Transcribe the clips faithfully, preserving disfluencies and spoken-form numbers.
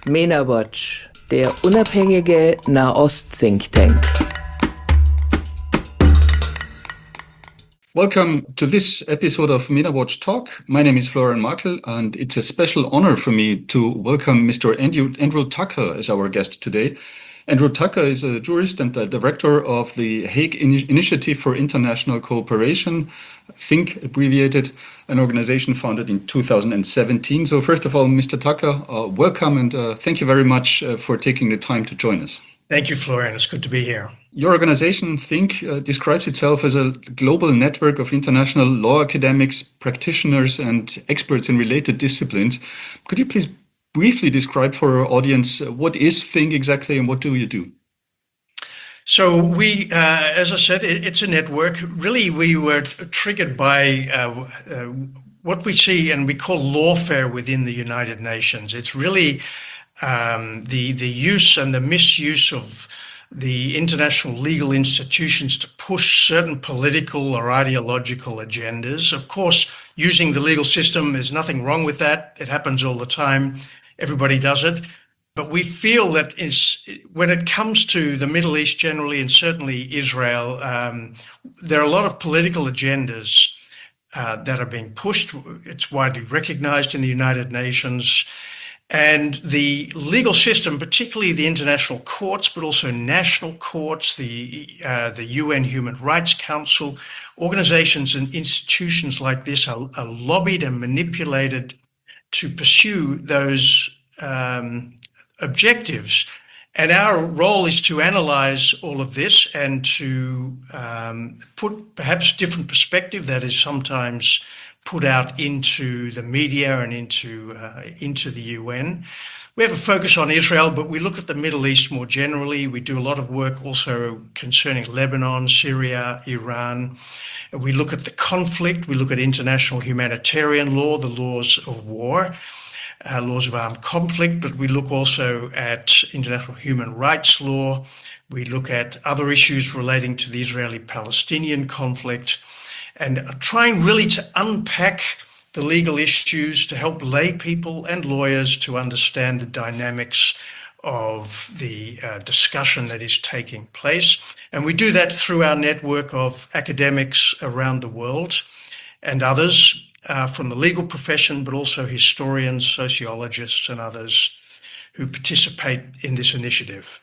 MENA Watch, der unabhängige Nahost-Think Tank. Welcome to this episode of MENA Watch Talk. My name is Florian Markel, and it's a special honor for me to welcome Mister Andrew, Andrew Tucker as our guest today. Andrew Tucker is a jurist and the director of the Hague Ini- Initiative for International Cooperation, THINK abbreviated, an organization founded in two thousand seventeen. So first of all, Mister Tucker, uh, welcome and uh, thank you very much uh, for taking the time to join us. Thank you, Florian. It's good to be here. Your organization, THINK, uh, describes itself as a global network of international law academics, practitioners, and experts in related disciplines. Could you please briefly describe for our audience uh, what is THINK exactly and what do you do? So we, uh, as I said, it, it's a network. Really, we were triggered by uh, uh, what we see and we call lawfare within the United Nations. It's really um, the the use and the misuse of the international legal institutions to push certain political or ideological agendas. Of course, using the legal system, there's nothing wrong with that. It happens all the time. Everybody does it. But we feel that is when it comes to the Middle East generally, and certainly Israel, um, there are a lot of political agendas uh, that are being pushed. It's widely recognized in the United Nations. And the legal system, particularly the international courts, but also national courts, the uh, the U N Human Rights Council, organizations and institutions like this are, are lobbied and manipulated to pursue those um, objectives. And our role is to analyze all of this and to um, put perhaps different perspective that is sometimes put out into the media and into uh, into the U N. We have a focus on Israel, but we look at the Middle East more generally. We do a lot of work also concerning Lebanon, Syria, Iran. We look at the conflict. We look at international humanitarian law, the laws of war, uh, laws of armed conflict, but we look also at international human rights law. We look at other issues relating to the Israeli-Palestinian conflict, and trying really to unpack the legal issues to help lay people and lawyers to understand the dynamics of the uh, discussion that is taking place. And we do that through our network of academics around the world and others uh, from the legal profession, but also historians, sociologists, and others who participate in this initiative.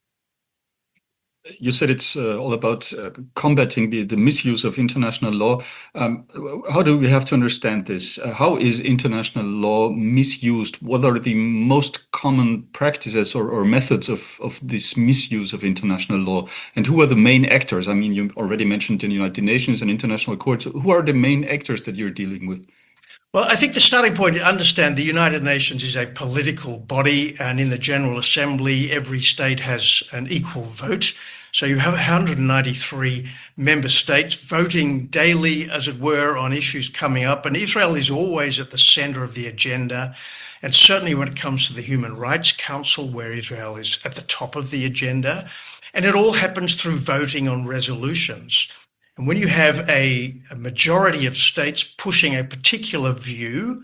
You said it's uh, all about uh, combating the, the misuse of international law. Um, how do we have to understand this? Uh, how is international law misused? What are the most common practices or, or methods of, of this misuse of international law? And who are the main actors? I mean, you already mentioned the United Nations and international courts. Who are the main actors that you're dealing with? Well, I think the starting point to understand the United Nations is a political body, and in the General Assembly, every state has an equal vote. So you have one hundred ninety-three member states voting daily, as it were, on issues coming up. And Israel is always at the center of the agenda. And certainly when it comes to the Human Rights Council, where Israel is at the top of the agenda. And it all happens through voting on resolutions. And when you have a, a majority of states pushing a particular view,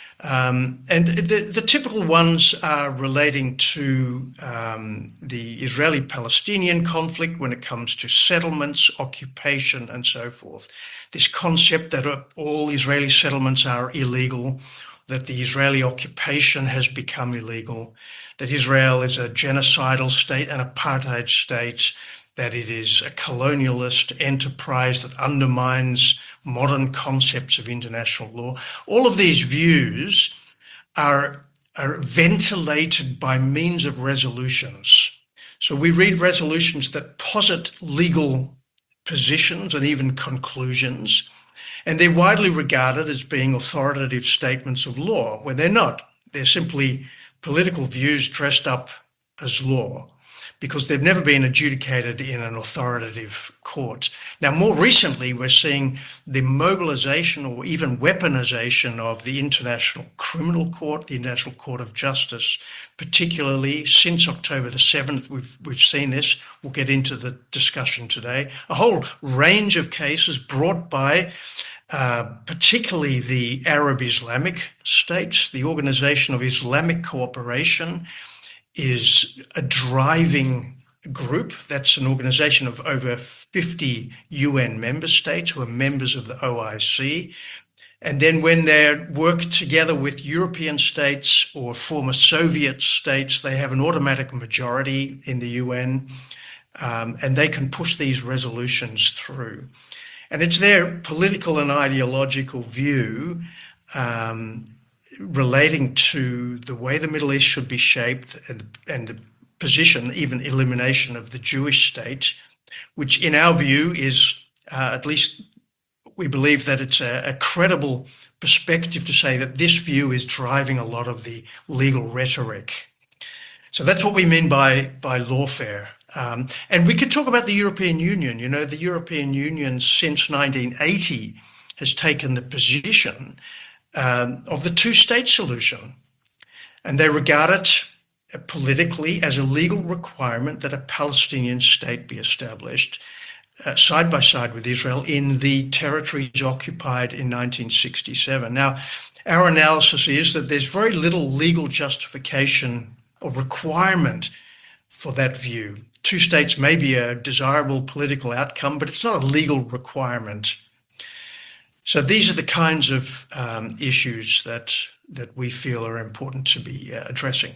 um, and the, the typical ones are relating to um, the Israeli-Palestinian conflict when it comes to settlements, occupation, and so forth. This concept that all Israeli settlements are illegal, that the Israeli occupation has become illegal, that Israel is a genocidal state, an apartheid state, that it is a colonialist enterprise that undermines modern concepts of international law. All of these views are, are ventilated by means of resolutions. So we read resolutions that posit legal positions and even conclusions, and they're widely regarded as being authoritative statements of law, when they're not. They're simply political views dressed up as law, because they've never been adjudicated in an authoritative court. Now, more recently, we're seeing the mobilization or even weaponization of the International Criminal Court, the International Court of Justice, particularly since October the seventh. We've, we've seen this. We'll get into the discussion today. A whole range of cases brought by uh, particularly the Arab Islamic states. The Organization of Islamic Cooperation is a driving group. That's an organization of over fifty U N member states who are members of the O I C. And then when they work together with European states or former Soviet states, they have an automatic majority in the U N, um, and they can push these resolutions through. And it's their political and ideological view um, relating to the way the Middle East should be shaped and, and the position, even elimination of the Jewish state, which in our view is, uh, at least we believe that it's a, a credible perspective to say that this view is driving a lot of the legal rhetoric. So that's what we mean by, by lawfare. Um, and we could talk about the European Union. You know, the European Union since nineteen eighty has taken the position um, of the two-state solution. And they regard it politically as a legal requirement that a Palestinian state be established uh, side by side with Israel in the territories occupied in nineteen sixty-seven. Now, our analysis is that there's very little legal justification or requirement for that view. Two states may be a desirable political outcome, but it's not a legal requirement. So these are the kinds of um, issues that, that we feel are important to be uh, addressing.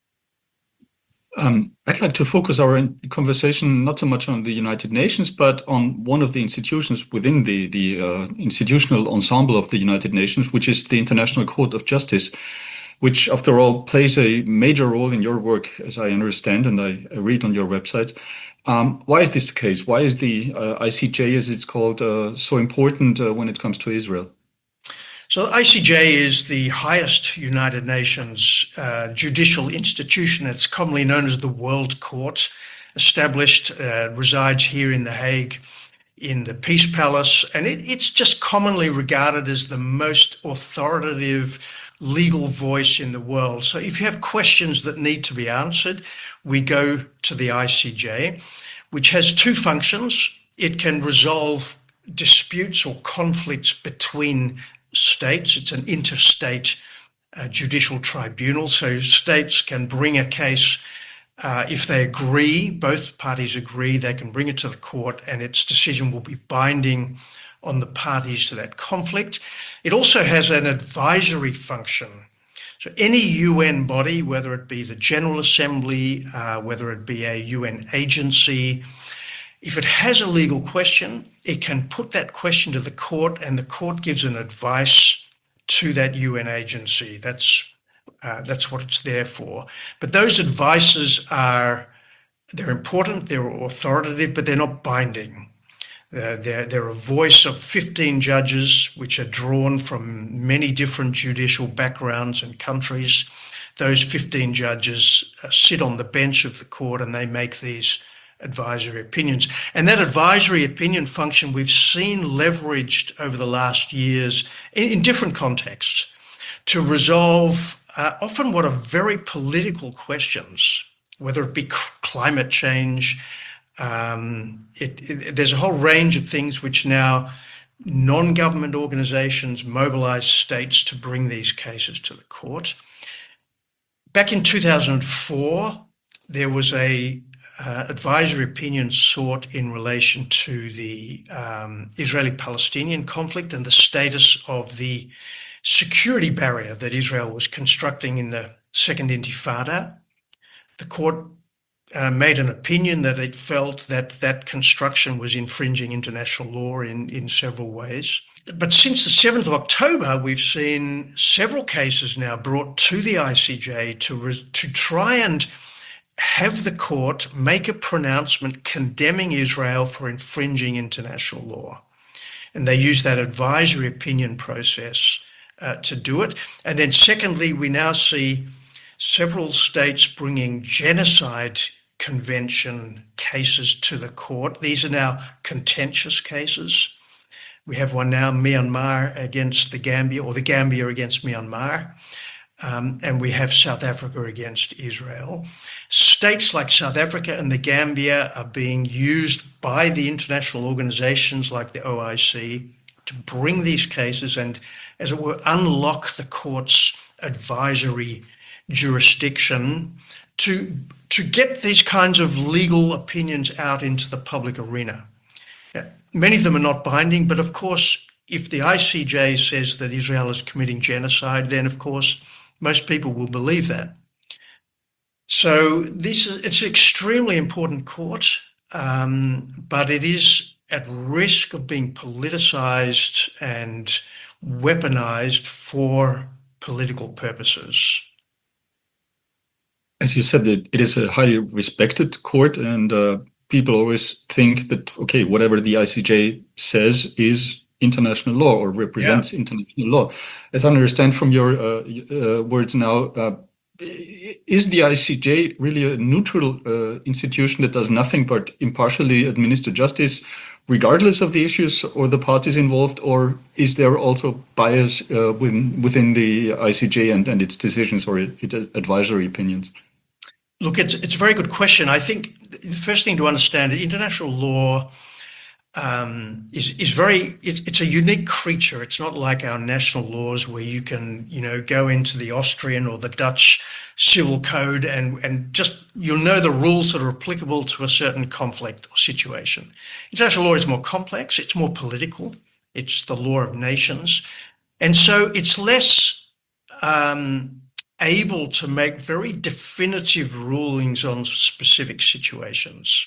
Um, I'd like to focus our conversation not so much on the United Nations, but on one of the institutions within the, the uh, institutional ensemble of the United Nations, which is the International Court of Justice, which, after all, plays a major role in your work, as I understand, and I, I read on your website. Um, why is this the case? Why is the uh, I C J, as it's called, uh, so important uh, when it comes to Israel? So the I C J is the highest United Nations uh, judicial institution. It's commonly known as the World Court, established, uh, resides here in The Hague in the Peace Palace. And it, it's just commonly regarded as the most authoritative legal voice in the world. So if you have questions that need to be answered, we go to the I C J, which has two functions. It can resolve disputes or conflicts between states. It's an interstate uh, judicial tribunal. So states can bring a case uh, if they agree, both parties agree, they can bring it to the court and its decision will be binding on the parties to that conflict. It also has an advisory function. So any U N body, whether it be the General Assembly, uh, whether it be a U N agency, if it has a legal question, it can put that question to the court and the court gives an advice to that U N agency. That's, uh, that's what it's there for. But those advices are, they're important, they're authoritative, but they're not binding. Uh, they're, they're a voice of fifteen judges, which are drawn from many different judicial backgrounds and countries. Those fifteen judges uh, sit on the bench of the court and they make these advisory opinions. And that advisory opinion function we've seen leveraged over the last years in, in different contexts to resolve uh, often what are very political questions, whether it be climate change. Um, it, it, there's a whole range of things which now non-government organizations mobilize states to bring these cases to the court. Back in two thousand four, there was a uh, advisory opinion sought in relation to the um, Israeli-Palestinian conflict and the status of the security barrier that Israel was constructing in the Second Intifada. The court Uh, made an opinion that it felt that that construction was infringing international law in, in several ways. But since the seventh of October, we've seen several cases now brought to the I C J to, re- to try and have the court make a pronouncement condemning Israel for infringing international law. And they use that advisory opinion process uh, to do it. And then secondly, we now see several states bringing genocide convention cases to the court. These are now contentious cases. We have one now, Myanmar against the Gambia, or the Gambia against Myanmar. Um, and we have South Africa against Israel. States like South Africa and the Gambia are being used by the international organizations like the O I C to bring these cases and, as it were, unlock the court's advisory jurisdiction to, to get these kinds of legal opinions out into the public arena. Now, many of them are not binding, but of course, if the I C J says that Israel is committing genocide, then of course, most people will believe that. So this is, it's an extremely important court, um, but it is at risk of being politicized and weaponized for political purposes. As you said, it, it is a highly respected court, and uh, people always think that, okay, whatever the I C J says is international law or represents yeah. international law. As I understand from your uh, uh, words now, uh, is the I C J really a neutral uh, institution that does nothing but impartially administer justice, regardless of the issues or the parties involved, or is there also bias uh, within, within the I C J and, and its decisions or its advisory opinions? Look, it's, it's a very good question. I think the first thing to understand is international law Um, is, is very, it's, it's a unique creature. It's not like our national laws where you can, you know, go into the Austrian or the Dutch civil code and, and just, you'll know the rules that are applicable to a certain conflict or situation. International law is more complex. It's more political. It's the law of nations. And so it's less um, able to make very definitive rulings on specific situations.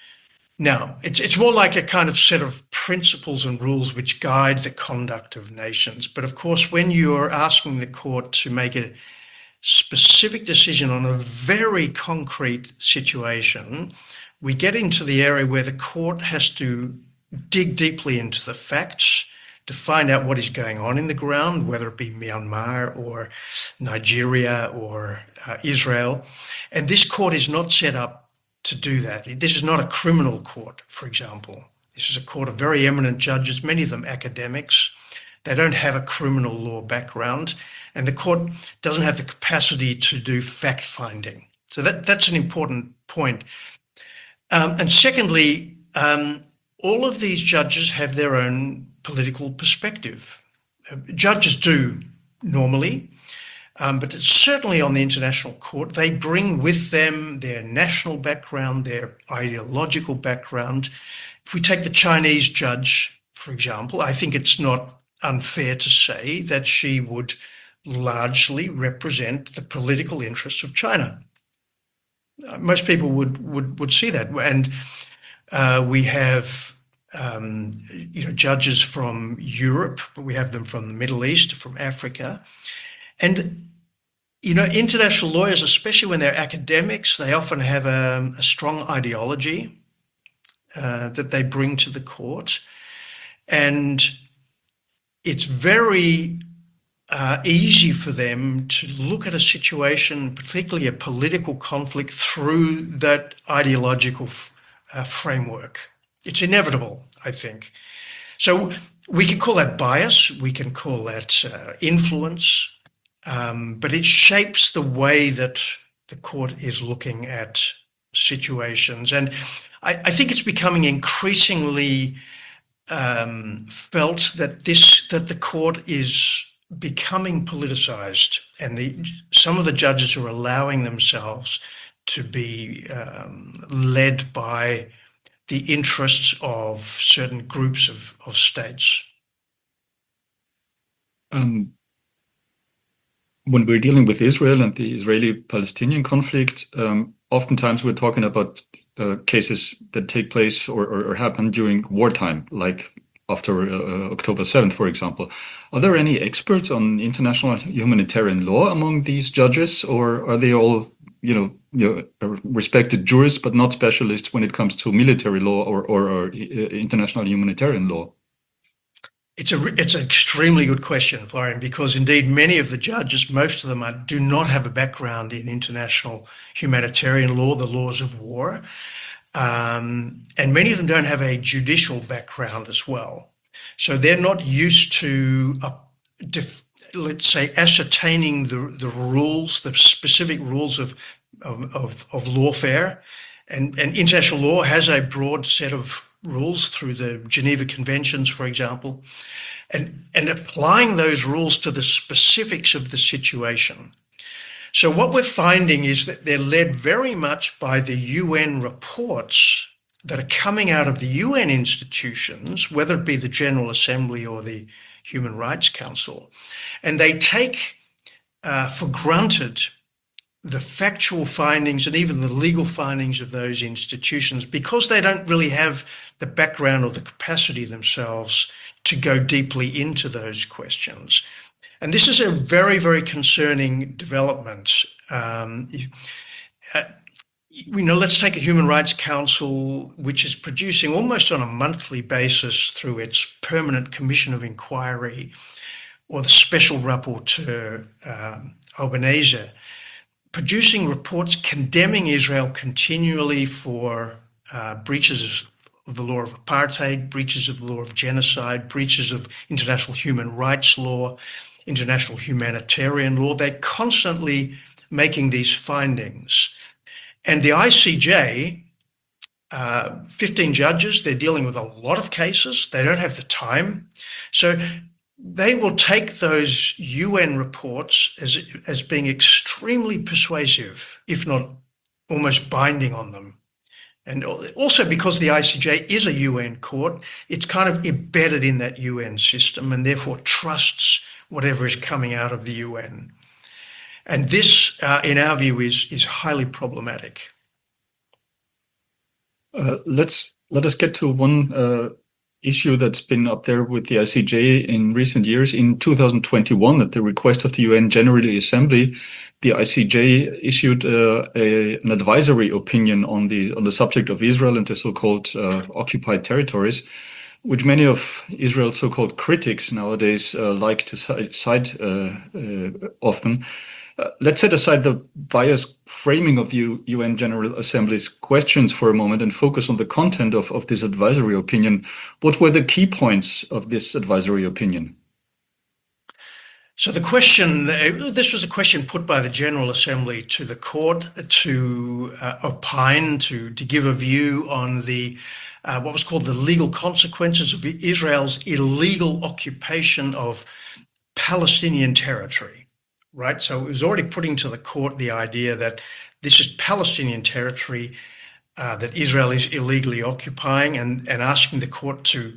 Now, it's, it's more like a kind of set of principles and rules which guide the conduct of nations. But of course, when you're asking the court to make a specific decision on a very concrete situation, we get into the area where the court has to dig deeply into the facts to find out what is going on in the ground, whether it be Myanmar or Nigeria or uh, Israel. And this court is not set up to do that. This is not a criminal court, for example. This is a court of very eminent judges, many of them academics. They don't have a criminal law background, and the court doesn't have the capacity to do fact-finding. So that, that's an important point. Um, and secondly, um, all of these judges have their own political perspective. Uh, judges do normally, Um, but it's certainly on the international court. They bring with them their national background, their ideological background. If we take the Chinese judge, for example, I think it's not unfair to say that she would largely represent the political interests of China. Uh, most people would, would, would see that. And uh, we have um, you know, judges from Europe, but we have them from the Middle East, from Africa. And, you know, international lawyers, especially when they're academics, they often have a, a strong ideology uh, that they bring to the court. And it's very uh, easy for them to look at a situation, particularly a political conflict, through that ideological uh, framework. It's inevitable, I think. So we can call that bias, we can call that uh, influence. Um, but it shapes the way that the court is looking at situations. And I, I think it's becoming increasingly um, felt that this that the court is becoming politicized, and the, some of the judges are allowing themselves to be um, led by the interests of certain groups of, of states. Um. When we're dealing with Israel and the Israeli-Palestinian conflict, um, oftentimes we're talking about uh, cases that take place or, or, or happen during wartime, like after uh, October seventh, for example. Are there any experts on international humanitarian law among these judges, or are they all, you know, you know respected jurists but not specialists when it comes to military law or, or, or uh, international humanitarian law? It's a it's an extremely good question, Florian, because indeed many of the judges, most of them are, do not have a background in international humanitarian law, the laws of war, um, and many of them don't have a judicial background as well. So they're not used to, uh, def, let's say, ascertaining the the rules, the specific rules of of of, of lawfare, and and international law has a broad set of rules through the Geneva Conventions, for example, and, and applying those rules to the specifics of the situation. So what we're finding is that they're led very much by the U N reports that are coming out of the U N institutions, whether it be the General Assembly or the Human Rights Council, and they take uh, for granted the factual findings and even the legal findings of those institutions because they don't really have the background or the capacity themselves to go deeply into those questions. And this is a very, very concerning development. Um, uh, we know, let's take a Human Rights Council, which is producing almost on a monthly basis through its permanent commission of inquiry or the special rapporteur, um, Albanese, producing reports condemning Israel continually for uh, breaches of the law of apartheid, breaches of the law of genocide, breaches of international human rights law, international humanitarian law. They're constantly making these findings. And the I C J, uh, fifteen judges, they're dealing with a lot of cases. They don't have the time. So they will take those U N reports as, as being extremely persuasive, if not almost binding on them. And also because the I C J is a U N court, it's kind of embedded in that U N system and therefore trusts whatever is coming out of the U N. And this, uh, in our view, is, is highly problematic. Uh, let's let us get to one uh, issue that's been up there with the I C J in recent years. In two thousand twenty-one, at the request of the U N General Assembly, the I C J issued uh, a, an advisory opinion on the on the subject of Israel and the so-called uh, occupied territories, which many of Israel's so-called critics nowadays uh, like to cite uh, uh, often. Uh, let's set aside the biased framing of the U- UN General Assembly's questions for a moment and focus on the content of, of this advisory opinion. What were the key points of this advisory opinion? So the question, this was a question put by the General Assembly to the court to uh, opine, to, to give a view on the uh, what was called the legal consequences of Israel's illegal occupation of Palestinian territory. Right, so it was already putting to the court the idea that this is Palestinian territory uh, that Israel is illegally occupying, and, and asking the court to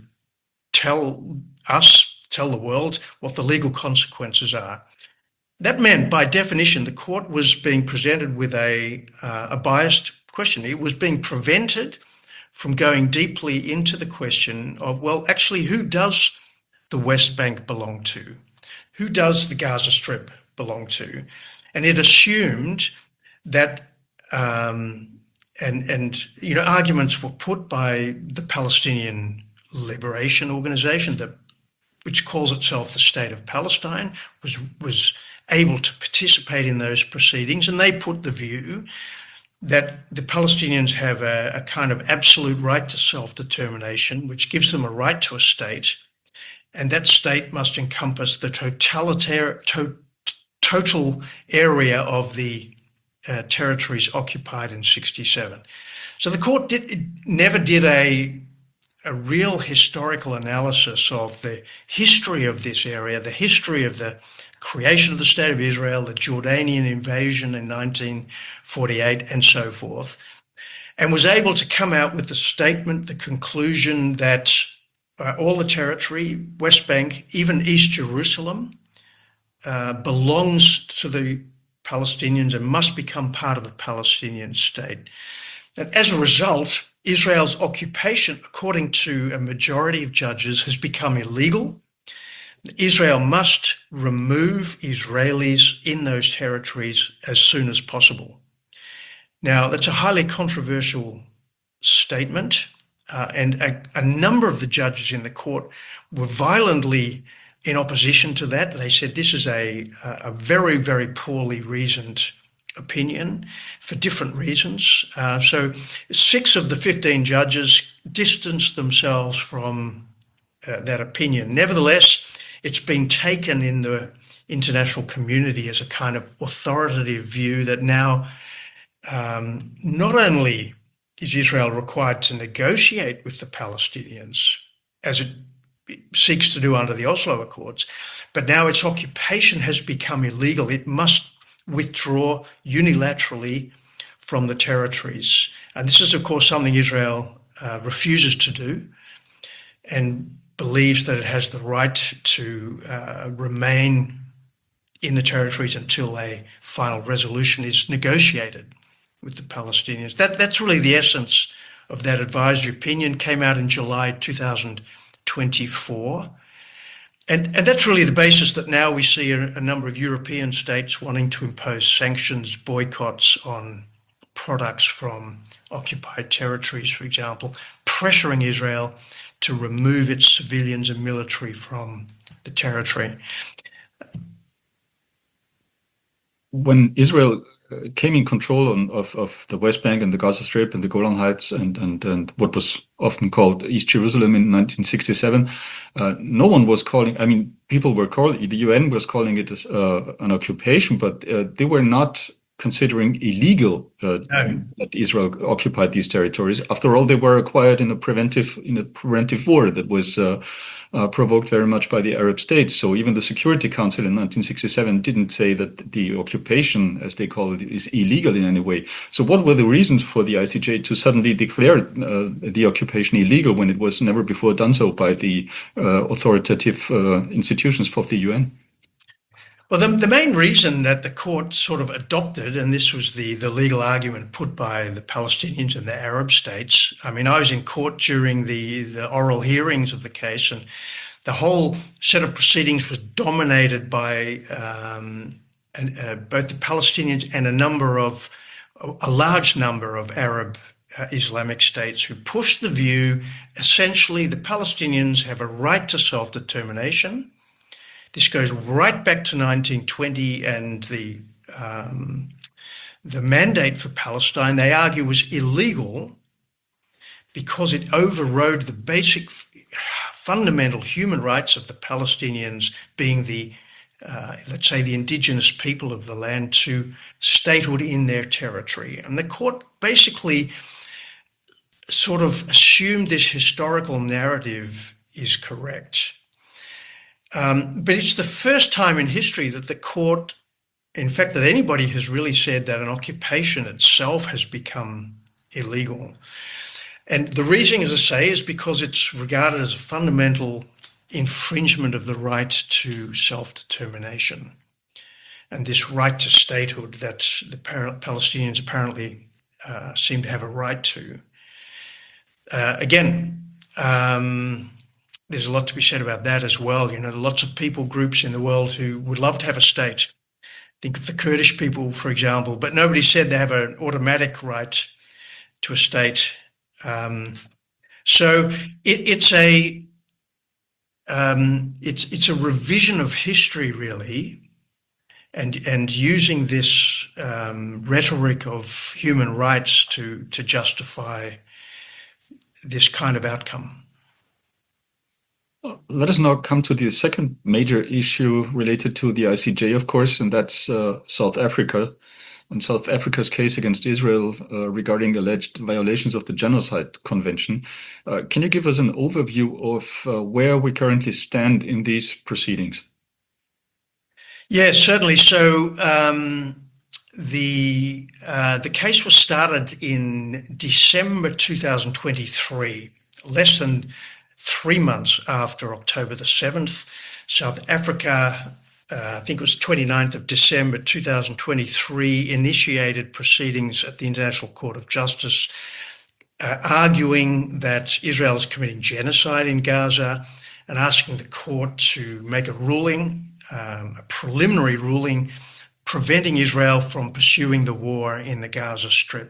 tell us, tell the world what the legal consequences are. That meant, by definition, the court was being presented with a, uh, a biased question. It was being prevented from going deeply into the question of, well, actually, who does the West Bank belong to? Who does the Gaza Strip belong to? And it assumed that, um, and, and, you know, arguments were put by the Palestinian Liberation Organization, that, which calls itself the State of Palestine, was, was able to participate in those proceedings. And they put the view that the Palestinians have a, a kind of absolute right to self-determination, which gives them a right to a state. And that state must encompass the totalitarian, to, total area of the uh, territories occupied in sixty-seven. So the court did, never did a, a real historical analysis of the history of this area, the history of the creation of the State of Israel, the Jordanian invasion in nineteen forty-eight, and so forth, and was able to come out with the statement, the conclusion that uh, all the territory, West Bank, even East Jerusalem, uh, belongs to the Palestinians and must become part of the Palestinian state. And as a result, Israel's occupation, according to a majority of judges, has become illegal. Israel must remove Israelis in those territories as soon as possible. Now, that's a highly controversial statement, uh, and a, a number of the judges in the court were violently in opposition to that. They said this is a, a very, very poorly reasoned opinion for different reasons. Uh, so six of the fifteen judges distanced themselves from uh, that opinion. Nevertheless, it's been taken in the international community as a kind of authoritative view that now um, not only is Israel required to negotiate with the Palestinians, as it seeks to do under the Oslo Accords. But now its occupation has become illegal. It must withdraw unilaterally from the territories. And this is, of course, something Israel uh, refuses to do and believes that it has the right to uh, remain in the territories until a final resolution is negotiated with the Palestinians. That, that's really the essence of that advisory opinion. Came out in July two thousand twenty-four. And, and that's really the basis that now we see a, a number of European states wanting to impose sanctions, boycotts on products from occupied territories, for example, pressuring Israel to remove its civilians and military from the territory. When Israel came in control on, of, of the West Bank and the Gaza Strip and the Golan Heights and, and, and what was often called East Jerusalem in nineteen sixty-seven, uh, no one was calling, I mean, people were calling, the U N was calling it uh, an occupation, but uh, they were not considering illegal uh, no. that Israel occupied these territories. After all, they were acquired in a preventive in a preventive war that was uh, uh, provoked very much by the Arab states. So even the Security Council in nineteen sixty-seven didn't say that the occupation, as they call it, is illegal in any way. So what were the reasons for the I C J to suddenly declare uh, the occupation illegal when it was never before done so by the uh, authoritative uh, institutions of the U N? Well, the, the main reason that the court sort of adopted, and this was the, the legal argument put by the Palestinians and the Arab states. I mean, I was in court during the, the oral hearings of the case, and the whole set of proceedings was dominated by um, and, uh, both the Palestinians and a number of, a large number of Arab uh, Islamic states who pushed the view, essentially, the Palestinians have a right to self-determination. This goes right back to nineteen twenty and the um, the mandate for Palestine, they argue, was illegal because it overrode the basic fundamental human rights of the Palestinians, being the, uh, let's say, the indigenous people of the land, to statehood in their territory. And the court basically sort of assumed this historical narrative is correct. Um, but it's the first time in history that the court, in fact, that anybody has really said that an occupation itself has become illegal. And the reason, as I say, is because it's regarded as a fundamental infringement of the right to self-determination and this right to statehood that the Palestinians apparently uh, seem to have a right to. Uh, again, um, there's a lot to be said about that as well. You know, there are lots of people groups in the world who would love to have a state. Think of the Kurdish people, for example, but nobody said they have an automatic right to a state. Um, so it, it's a um, it's it's a revision of history, really, and and using this um, rhetoric of human rights to to justify this kind of outcome. Let us now come to the second major issue related to the I C J, of course, and that's uh, South Africa and South Africa's case against Israel uh, regarding alleged violations of the Genocide Convention. Uh, can you give us an overview of uh, where we currently stand in these proceedings? Yes, certainly. So um, the uh, the case was started in December two thousand twenty-three, less than three months after October the seventh. South Africa, uh, I think it was twenty-ninth of December two thousand twenty-three, initiated proceedings at the International Court of Justice, uh, arguing that Israel is committing genocide in Gaza and asking the court to make a ruling, um, a preliminary ruling, preventing Israel from pursuing the war in the Gaza Strip.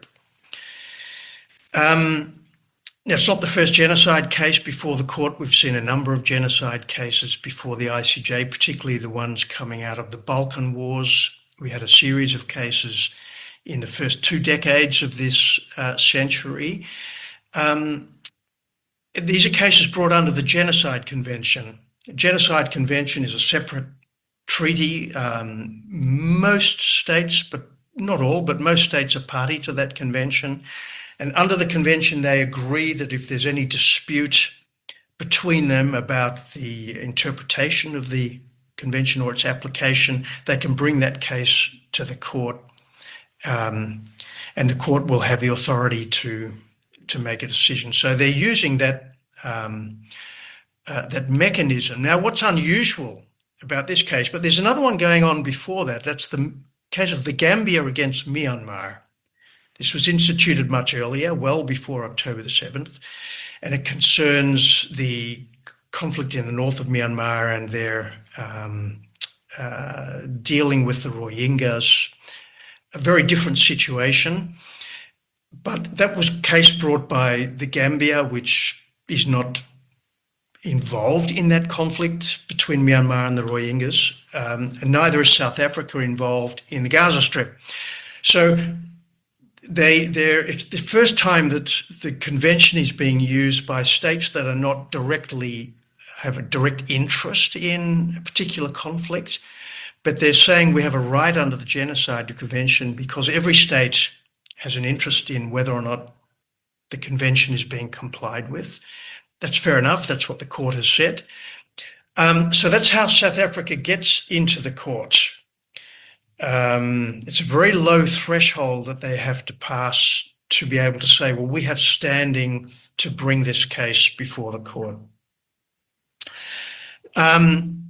Um, Now, it's not the first genocide case before the court. We've seen a number of genocide cases before the I C J, particularly the ones coming out of the Balkan Wars. We had a series of cases in the first two decades of this uh, century. Um, these are cases brought under the Genocide Convention. The Genocide Convention is a separate treaty. Um, most states, but not all, but most states are party to that convention. And under the convention, they agree that if there's any dispute between them about the interpretation of the convention or its application, they can bring that case to the court, um, and the court will have the authority to to make a decision. So they're using that um, uh, that mechanism. Now, what's unusual about this case, but there's another one going on before that. That's the case of the Gambia against Myanmar. This was instituted much earlier, well before October the seventh, and it concerns the conflict in the north of Myanmar and their um, uh, dealing with the Rohingyas, a very different situation. But that was a case brought by the Gambia, which is not involved in that conflict between Myanmar and the Rohingyas, um, and neither is South Africa involved in the Gaza Strip. So they, they're, it's the first time that the convention is being used by states that are not directly, have a direct interest in a particular conflict, but they're saying we have a right under the Genocide Convention because every state has an interest in whether or not the convention is being complied with. That's fair enough. That's what the court has said. Um, so that's how South Africa gets into the court. Um, it's a very low threshold that they have to pass to be able to say, well, we have standing to bring this case before the court. Um,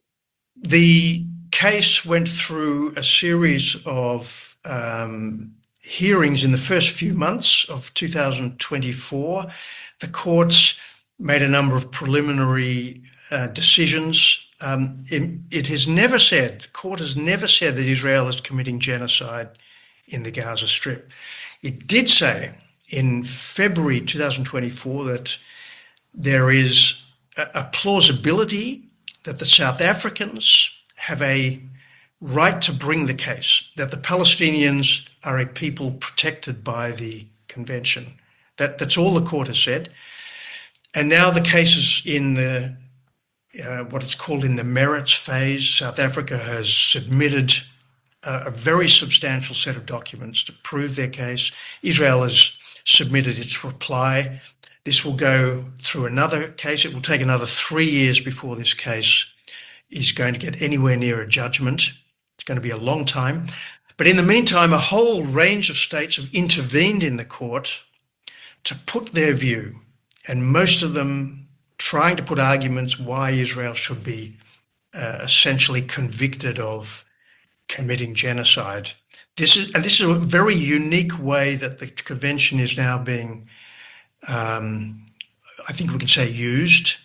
the case went through a series of um, hearings in the first few months of two thousand twenty-four. The courts made a number of preliminary uh, decisions. Um, it, it has never said, the court has never said that Israel is committing genocide in the Gaza Strip. It did say in February two thousand twenty-four that there is a, a plausibility that the South Africans have a right to bring the case, that the Palestinians are a people protected by the convention. That, that's all the court has said. And now the case is in the, uh, what it's called in the merits phase. South Africa has submitted a, a very substantial set of documents to prove their case. Israel has submitted its reply. This will go through another case. It will take another three years before this case is going to get anywhere near a judgment. It's going to be a long time. But in the meantime, a whole range of states have intervened in the court to put their view, and most of them trying to put arguments why Israel should be uh, essentially convicted of committing genocide. This is, and this is a very unique way that the convention is now being, um, I think we can say, used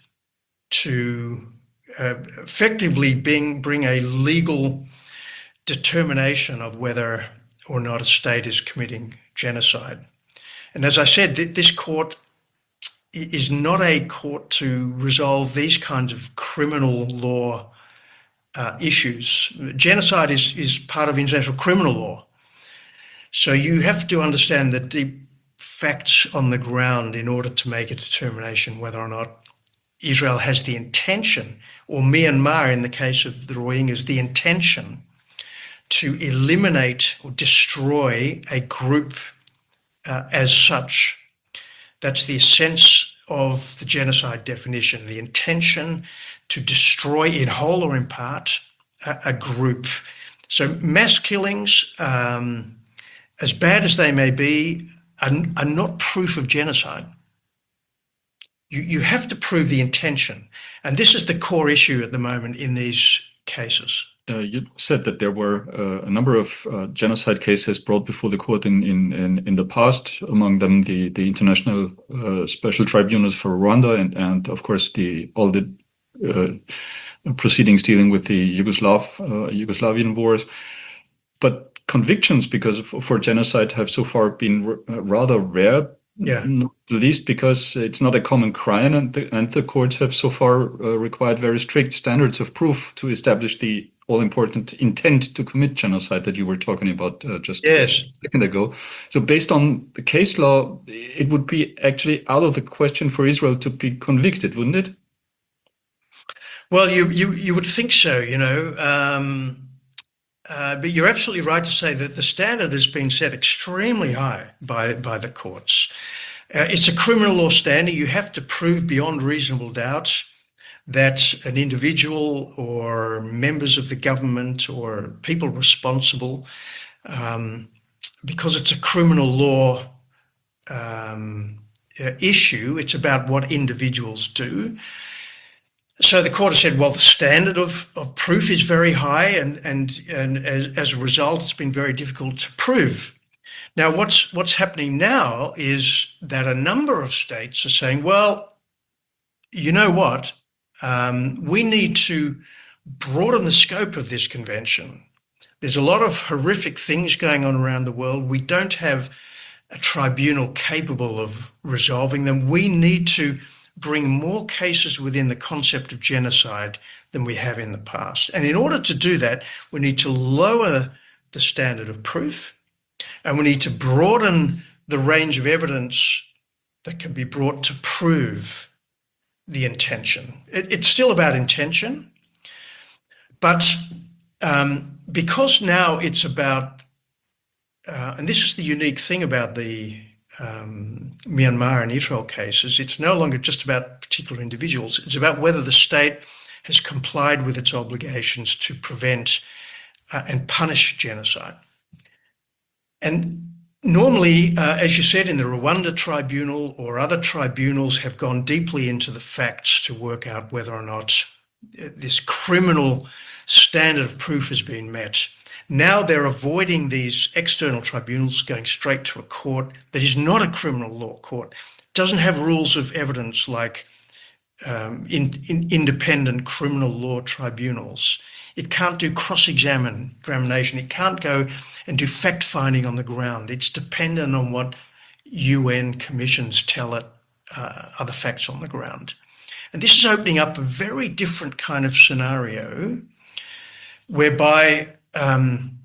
to uh, effectively being, bring a legal determination of whether or not a state is committing genocide. And as I said, th- this court is not a court to resolve these kinds of criminal law uh, issues. Genocide is, is part of international criminal law. So you have to understand the deep facts on the ground in order to make a determination whether or not Israel has the intention, or Myanmar in the case of the Rohingyas, the intention to eliminate or destroy a group uh, as such. That's the essence of the genocide definition, the intention to destroy in whole or in part a, a group. So mass killings, um, as bad as they may be, are, are not proof of genocide. You, you have to prove the intention. And this is the core issue at the moment in these cases. Uh, you said that there were uh, a number of uh, genocide cases brought before the court in in, in, in the past, among them the, the International uh, Special Tribunals for Rwanda and, and of course, the all the uh, proceedings dealing with the Yugoslav, uh, Yugoslavian wars. But convictions because of, for genocide have so far been r- rather rare, yeah. not least because it's not a common crime, and the, and the courts have so far uh, required very strict standards of proof to establish the all-important intent to commit genocide that you were talking about uh, just yes. a second ago. So based on the case law, it would be actually out of the question for Israel to be convicted, wouldn't it? Well, you you, you would think so, you know. Um, uh, but you're absolutely right to say that the standard has been set extremely high by, by the courts. Uh, it's a criminal law standard. You have to prove beyond reasonable doubt that an individual or members of the government or people responsible, um, because it's a criminal law um, uh, issue, it's about what individuals do. So the court has said, well, the standard of, of proof is very high, and, and, and as, as a result, it's been very difficult to prove. Now, what's, what's happening now is that a number of states are saying, well, you know what? Um, we need to broaden the scope of this convention. There's a lot of horrific things going on around the world. We don't have a tribunal capable of resolving them. We need to bring more cases within the concept of genocide than we have in the past. And in order to do that, we need to lower the standard of proof, and we need to broaden the range of evidence that can be brought to prove the intention. It, it's still about intention, but um, because now it's about, uh, and this is the unique thing about the um, Myanmar and Israel cases, it's no longer just about particular individuals, it's about whether the state has complied with its obligations to prevent uh, and punish genocide. And normally, uh, as you said, in the Rwanda tribunal or other tribunals have gone deeply into the facts to work out whether or not this criminal standard of proof has been met. Now they're avoiding these external tribunals, going straight to a court that is not a criminal law court, doesn't have rules of evidence like um, in, in independent criminal law tribunals. It can't do cross-examination. It can't go and do fact-finding on the ground. It's dependent on what U N commissions tell it uh, are the facts on the ground. And this is opening up a very different kind of scenario whereby um,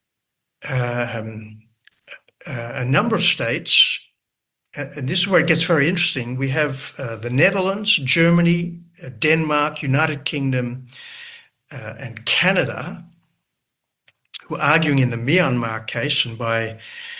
um, uh, a number of states, and this is where it gets very interesting, we have uh, the Netherlands, Germany, uh, Denmark, United Kingdom, uh, and Canada, who are arguing in the Myanmar case, and by,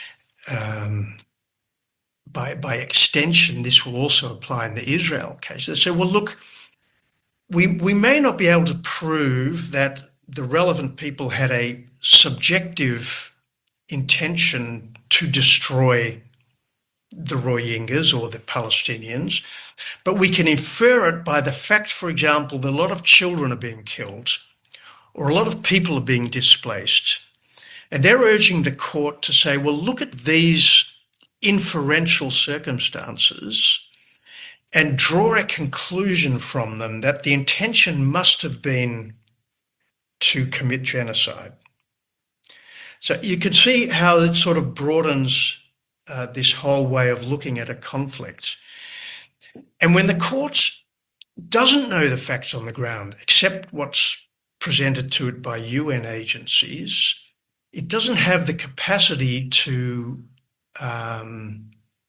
um, by, by extension, this will also apply in the Israel case. They say, well, look, we, we may not be able to prove that the relevant people had a subjective intention to destroy the Rohingyas or the Palestinians, but we can infer it by the fact, for example, that a lot of children are being killed or a lot of people are being displaced. And they're urging the court to say, well, look at these inferential circumstances and draw a conclusion from them that the intention must have been to commit genocide. So you can see how it sort of broadens uh, this whole way of looking at a conflict. And when the court doesn't know the facts on the ground, except what's presented to it by U N agencies, it doesn't have the capacity to um,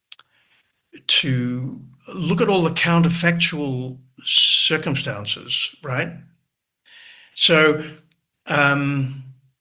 to look at all the counterfactual circumstances, right? So um,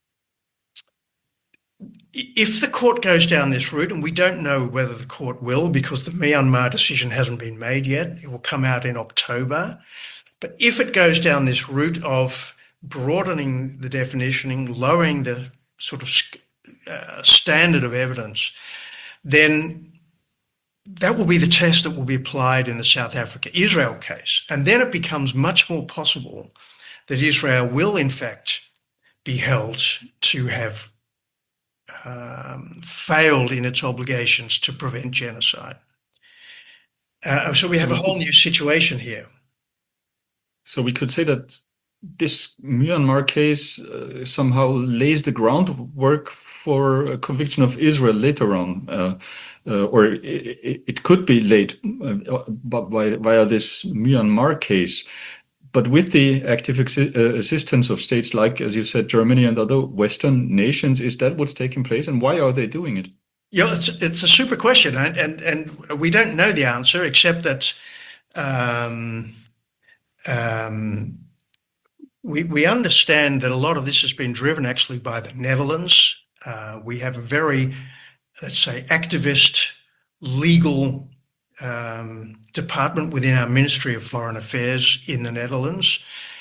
if the court goes down this route, and we don't know whether the court will because the Myanmar decision hasn't been made yet, it will come out in October. But if it goes down this route of broadening the definition, lowering the sort of uh, standard of evidence, then that will be the test that will be applied in the South Africa-Israel case. And then it becomes much more possible that Israel will, in fact, be held to have um, failed in its obligations to prevent genocide. Uh, so we have a whole new situation here. So we could say that this Myanmar case uh, somehow lays the groundwork for a conviction of Israel later on, uh, uh, or it, it could be laid uh, by, via this Myanmar case. But with the active uh, assistance of states like, as you said, Germany and other Western nations, is that what's taking place? And why are they doing it? Yeah, it's, it's a super question. And, and, and we don't know the answer, except that um, um, we, we understand that a lot of this has been driven actually by the Netherlands. Uh, we have a very, let's say, activist legal um, department within our Ministry of Foreign Affairs in the Netherlands.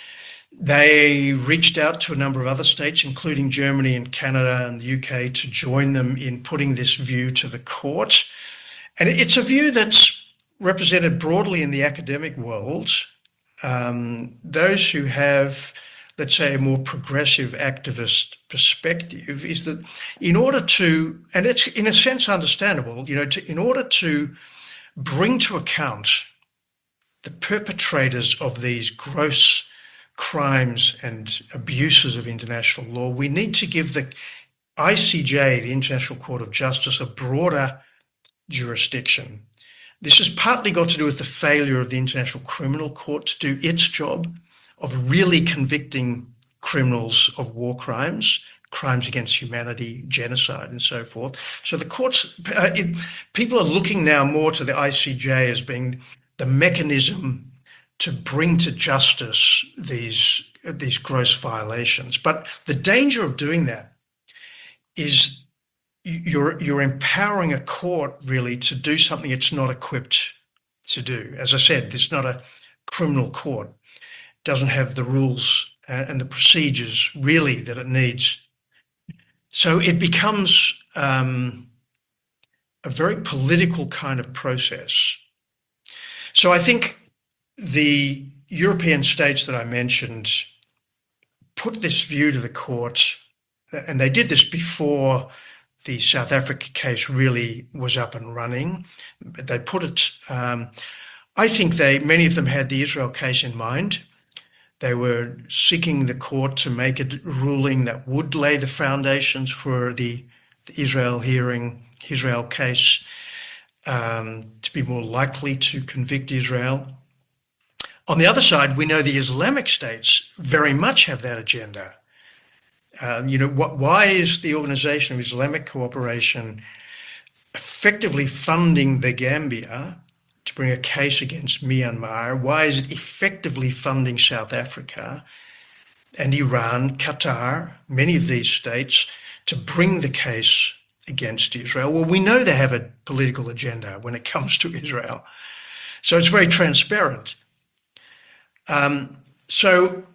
They reached out to a number of other states, including Germany and Canada and the U K, to join them in putting this view to the court. And it's a view that's represented broadly in the academic world. Um, those who have, let's say, a more progressive activist perspective is that in order to, and it's in a sense understandable, you know, to, in order to bring to account the perpetrators of these gross crimes and abuses of international law, we need to give the I C J, the International Court of Justice, a broader jurisdiction. This has partly got to do with the failure of the International Criminal Court to do its job of really convicting criminals of war crimes, crimes against humanity, genocide, and so forth. So the courts, uh, it, people are looking now more to the I C J as being the mechanism to bring to justice these, these gross violations. But the danger of doing that is you're, you're empowering a court really to do something it's not equipped to do. As I said, it's not a criminal court. It doesn't have the rules and the procedures really that it needs. So it becomes um, a very political kind of process. So I think the European states that I mentioned put this view to the court, and they did this before the South Africa case really was up and running. They put it, um, I think they, many of them had the Israel case in mind. They were seeking the court to make a ruling that would lay the foundations for the, the Israel hearing, Israel case, um, to be more likely to convict Israel. On the other side, we know the Islamic states very much have that agenda. Uh, you know, what, why is the Organization of Islamic Cooperation effectively funding the Gambia to bring a case against Myanmar? Why is it effectively funding South Africa and Iran, Qatar, many of these states, to bring the case against Israel? Well, we know they have a political agenda when it comes to Israel. So it's very transparent. Um, so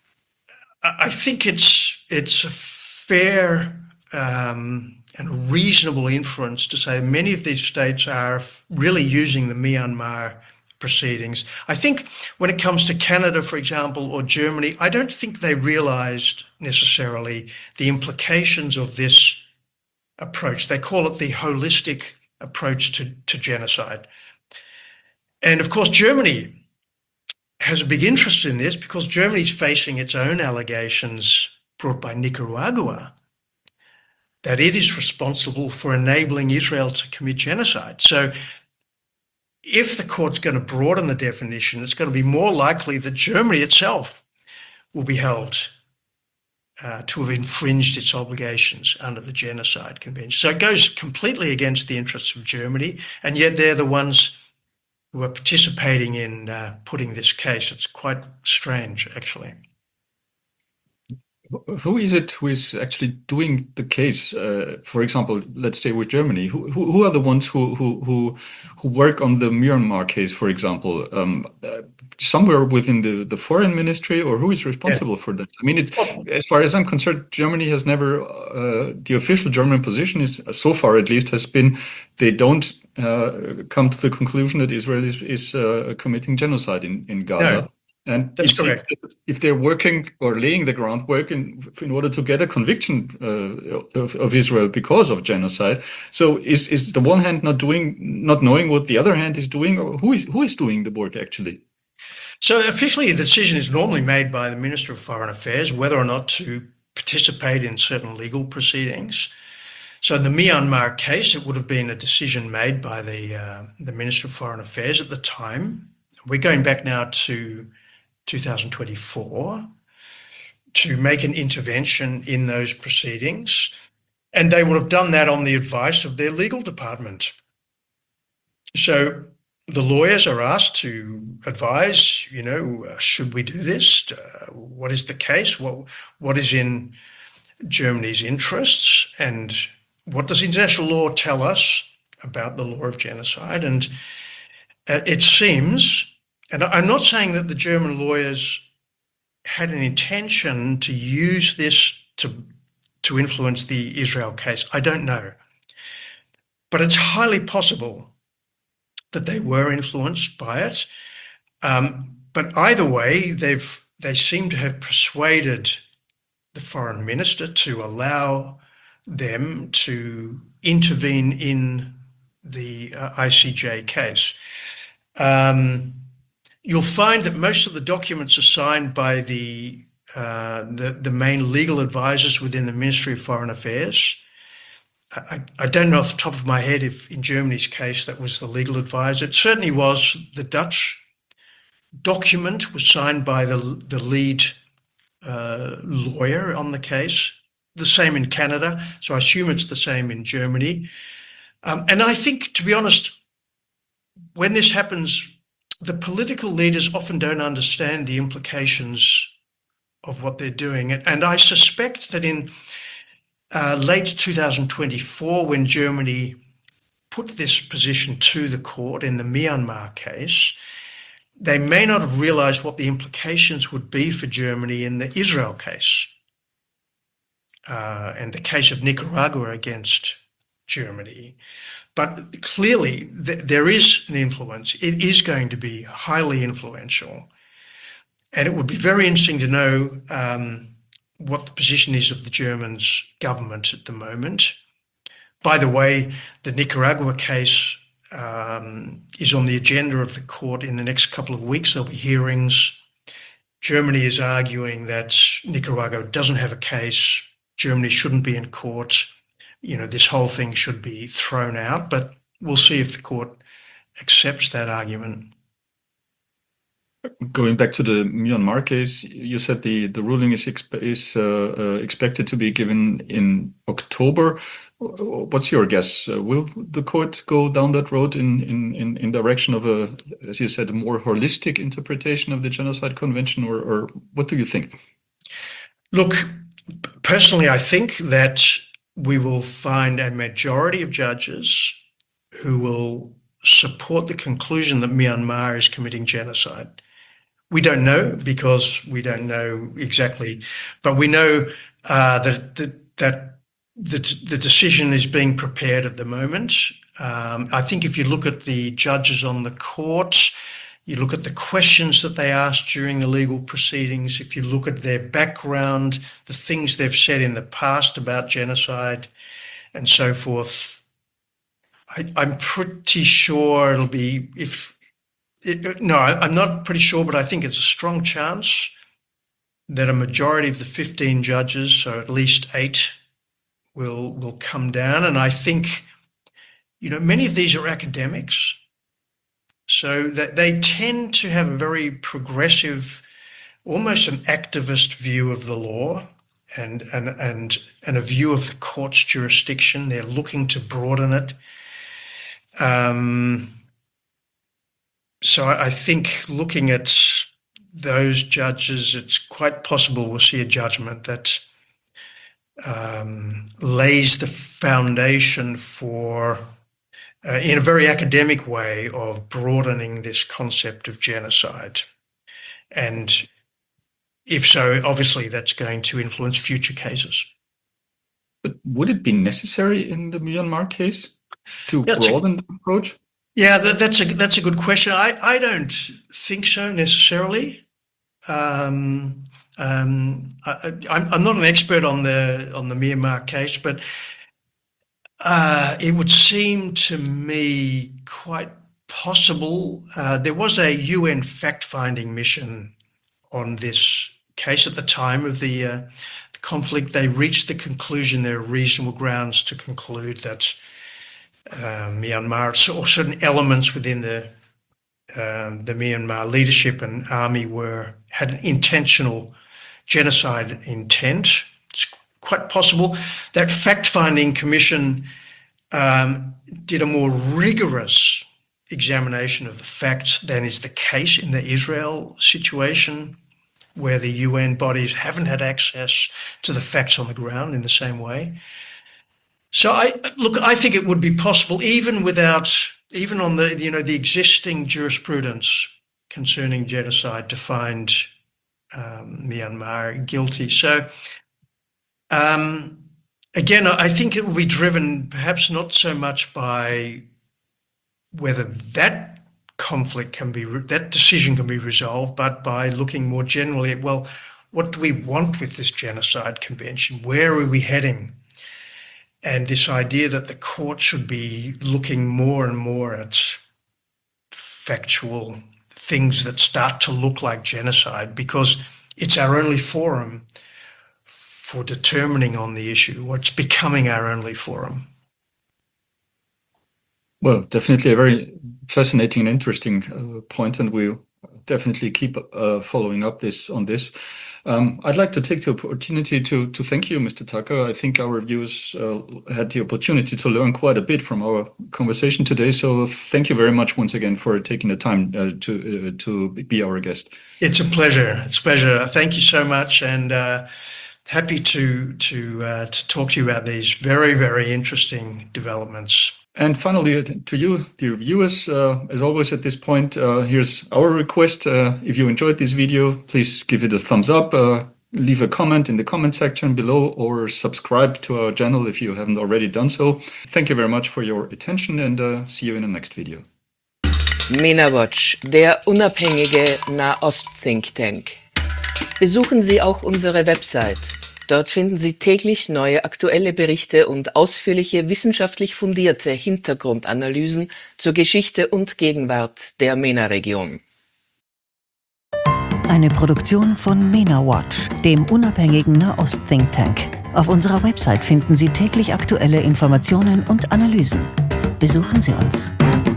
I think it's it's a fair um, and reasonable inference to say many of these states are really using the Myanmar proceedings. I think when it comes to Canada, for example, or Germany, I don't think they realized necessarily the implications of this approach. They call it the holistic approach to, to genocide. And of course, Germany has a big interest in this because Germany's facing its own allegations brought by Nicaragua that it is responsible for enabling Israel to commit genocide. So if the court's going to broaden the definition, it's going to be more likely that Germany itself will be held uh, to have infringed its obligations under the Genocide Convention. So it goes completely against the interests of Germany, and yet they're the ones who are participating in uh, putting this case. It's quite strange, actually. Who is it who is actually doing the case? Uh, for example, let's stay with Germany. Who, who who are the ones who who who who work on the Myanmar case, for example? Um, uh, somewhere within the the foreign ministry, or who is responsible yeah. for that? I mean, it, as far as I'm concerned, Germany has never. Uh, the official German position is, so far at least, has been they don't uh, come to the conclusion that Israel is, is uh, committing genocide in in Gaza. No. And that's correct. If they're working or laying the groundwork in, in order to get a conviction uh, of, of Israel because of genocide, so is is the one hand not doing, not knowing what the other hand is doing, or who is who is doing the work actually? So officially, the decision is normally made by the Minister of Foreign Affairs whether or not to participate in certain legal proceedings. So in the Myanmar case, it would have been a decision made by the uh, the Minister of Foreign Affairs at the time. We're going back now to two thousand twenty-four to make an intervention in those proceedings, and they would have done that on the advice of their legal department. So the lawyers are asked to advise, you know, uh, should we do this? Uh, what is the case? What, what is in Germany's interests? And what does international law tell us about the law of genocide? And uh, it seems, and I'm not saying that the German lawyers had an intention to use this to, to influence the Israel case. I don't know. But it's highly possible that they were influenced by it. Um, but either way, they've they seem to have persuaded the foreign minister to allow them to intervene in the uh, I C J case. Um, you'll find that most of the documents are signed by the, uh, the, the main legal advisors within the Ministry of Foreign Affairs. I, I don't know off the top of my head if in Germany's case that was the legal advisor. It certainly was. The Dutch document was signed by the, the lead uh, lawyer on the case. The same in Canada, so I assume it's the same in Germany. Um, and I think, to be honest, when this happens, the political leaders often don't understand the implications of what they're doing. And I suspect that in uh, late two thousand twenty-four, when Germany put this position to the court in the Myanmar case, they may not have realized what the implications would be for Germany in the Israel case. Uh, and the case of Nicaragua against Germany. But clearly th- there is an influence. It is going to be highly influential. And it would be very interesting to know um, what the position is of the German government at the moment. By the way, the Nicaragua case um, is on the agenda of the court in the next couple of weeks. There'll be hearings. Germany is arguing that Nicaragua doesn't have a case. Germany shouldn't be in court. You know, this whole thing should be thrown out, but we'll see if the court accepts that argument. Going back to the Myanmar case, you said the, the ruling is expe- is uh, uh, expected to be given in October. What's your guess? Uh, will the court go down that road in, in, in, in direction of a, as you said, a more holistic interpretation of the Genocide Convention, or, or what do you think? Look, personally, I think that we will find a majority of judges who will support the conclusion that Myanmar is committing genocide. We don't know because we don't know exactly, but we know uh, that, that, that the, the decision is being prepared at the moment. Um, I think if you look at the judges on the court, you look at the questions that they asked during the legal proceedings, if you look at their background, the things they've said in the past about genocide and so forth, I, I'm pretty sure it'll be, if, it, no, I'm not pretty sure, but I think it's a strong chance that a majority of the fifteen judges, so at least eight, will, will come down. And I think, you know, many of these are academics. So that they tend to have a very progressive, almost an activist view of the law and, and, and, and a view of the court's jurisdiction. They're looking to broaden it. Um, so I, I think looking at those judges, it's quite possible we'll see a judgment that um, lays the foundation for Uh, in a very academic way of broadening this concept of genocide. And if so, obviously that's going to influence future cases. But would it be necessary in the Myanmar case to Yeah, broaden a, the approach? Yeah, that, that's a that's a good question. I, I don't think so necessarily. Um, um, I, I'm, I'm not an expert on the on the Myanmar case, but Uh, it would seem to me quite possible. Uh, there was a U N fact-finding mission on this case at the time of the, uh, the conflict. They reached the conclusion there are reasonable grounds to conclude that uh, Myanmar, or certain elements within the uh, the Myanmar leadership and army were had an intentional genocide intent. It's quite possible. That fact-finding commission um, did a more rigorous examination of the facts than is the case in the Israel situation, where the U N bodies haven't had access to the facts on the ground in the same way. So I look, I think it would be possible, even without, even on the, you know, the existing jurisprudence concerning genocide, to find um, Myanmar guilty. So um, again, I think it will be driven perhaps not so much by whether that conflict can be, that decision can be resolved, but by looking more generally at, well, what do we want with this genocide convention? Where are we heading? And this idea that the court should be looking more and more at factual things that start to look like genocide, because it's our only forum for determining on the issue, or it's becoming our only forum. Well, definitely a very fascinating and interesting uh, point, and we'll definitely keep uh, following up this on this. Um, I'd like to take the opportunity to to thank you, Mister Tucker. I think our viewers uh, had the opportunity to learn quite a bit from our conversation today. So thank you very much once again for taking the time uh, to uh, to be our guest. It's a pleasure. It's a pleasure. Thank you so much, and uh, happy to to uh, to talk to you about these very, very interesting developments. And finally, to you, dear viewers, uh, as always at this point, uh, here's our request. Uh, if you enjoyed this video, please give it a thumbs up, uh, leave a comment in the comment section below, or subscribe to our channel if you haven't already done so. Thank you very much for your attention, and uh, see you in the next video. MENAWatch, der unabhängige Nahost-Think Tank. Besuchen Sie auch unsere Website. Dort finden Sie täglich neue aktuelle Berichte und ausführliche wissenschaftlich fundierte Hintergrundanalysen zur Geschichte und Gegenwart der MENA-Region. Eine Produktion von MENAWatch, dem unabhängigen Nahost-Think Tank. Auf unserer Website finden Sie täglich aktuelle Informationen und Analysen. Besuchen Sie uns.